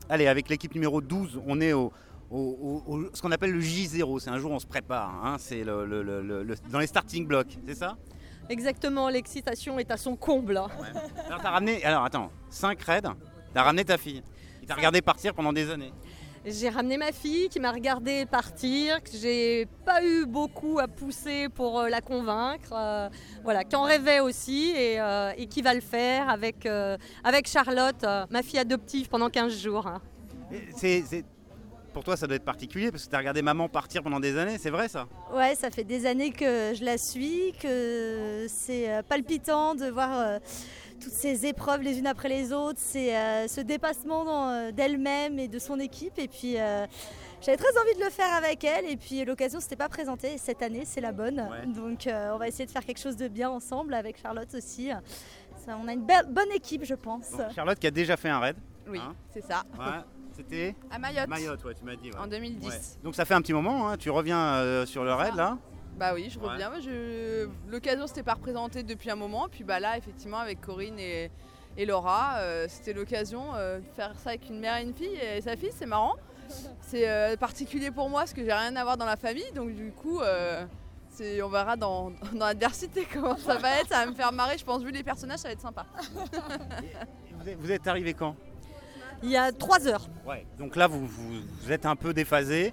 allez, avec l'équipe numéro 12, on est ce qu'on appelle le J0. C'est un jour où on se prépare. Hein, c'est dans les starting blocks, c'est ça? Exactement, l'excitation est à son comble. Ouais. Alors, t'as ramené, attends, 5 raids, t'as ramené ta fille. Qui t'a regardé partir pendant des années. J'ai ramené ma fille qui m'a regardé partir, que j'ai pas eu beaucoup à pousser pour la convaincre, voilà, qui en rêvait aussi et qui va le faire avec Charlotte, ma fille adoptive pendant 15 jours. Pour toi, ça doit être particulier parce que tu as regardé maman partir pendant des années, c'est vrai ça? Ouais, ça fait des années que je la suis, que c'est palpitant de voir toutes ces épreuves les unes après les autres, c'est ce dépassement d'elle-même et de son équipe. Et puis j'avais très envie de le faire avec elle et puis l'occasion ne s'était pas présentée. Et cette année, c'est la bonne. Ouais. Donc on va essayer de faire quelque chose de bien ensemble avec Charlotte aussi. On a une bonne équipe, je pense. Bon, Charlotte qui a déjà fait un raid. Oui, hein, c'est ça. Ouais. C'était à Mayotte. Mayotte, ouais, tu m'as dit. Ouais. En 2010. Ouais. Donc ça fait un petit moment, hein, tu reviens sur le raid là? Bah oui, je reviens. L'occasion s'était pas représentée depuis un moment. Puis bah là, effectivement, avec Corinne et Laura, c'était l'occasion de faire ça avec une mère et une fille et sa fille. C'est marrant. C'est particulier pour moi parce que j'ai rien à voir dans la famille. Donc du coup, on verra dans l'adversité comment ça va être. Ça va me faire marrer. Je pense, vu les personnages, ça va être sympa. Vous êtes arrivé quand? Il y a 3 heures. Ouais. Donc là, vous êtes un peu déphasé.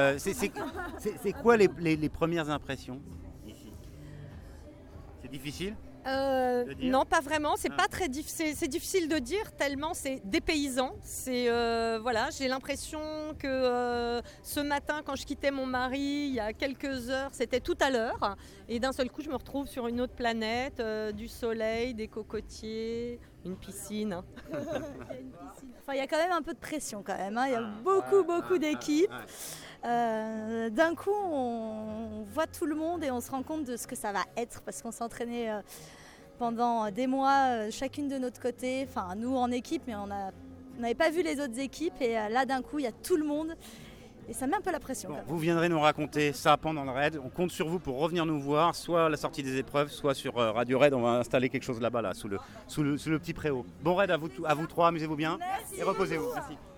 C'est quoi les premières impressions ici? C'est difficile? Non, pas vraiment. C'est pas très difficile. C'est difficile de dire tellement c'est dépaysant. Voilà, j'ai l'impression que ce matin, quand je quittais mon mari, il y a quelques heures, c'était tout à l'heure. Et d'un seul coup, je me retrouve sur une autre planète, du soleil, des cocotiers, une piscine. Enfin, il y a quand même un peu de pression quand même. Hein. Il y a beaucoup d'équipes. D'un coup, on voit tout le monde et on se rend compte de ce que ça va être parce qu'on s'est entraîné pendant des mois, chacune de notre côté. Enfin, nous en équipe, mais on n'avait pas vu les autres équipes. Et là, d'un coup, il y a tout le monde. Et ça met un peu la pression. Bon, vous viendrez nous raconter ça pendant le raid. On compte sur vous pour revenir nous voir, soit à la sortie des épreuves, soit sur Radio Raid. On va installer quelque chose là-bas, là, sous le petit préau. Bon raid à vous trois, amusez-vous bien. Merci et reposez-vous. Merci.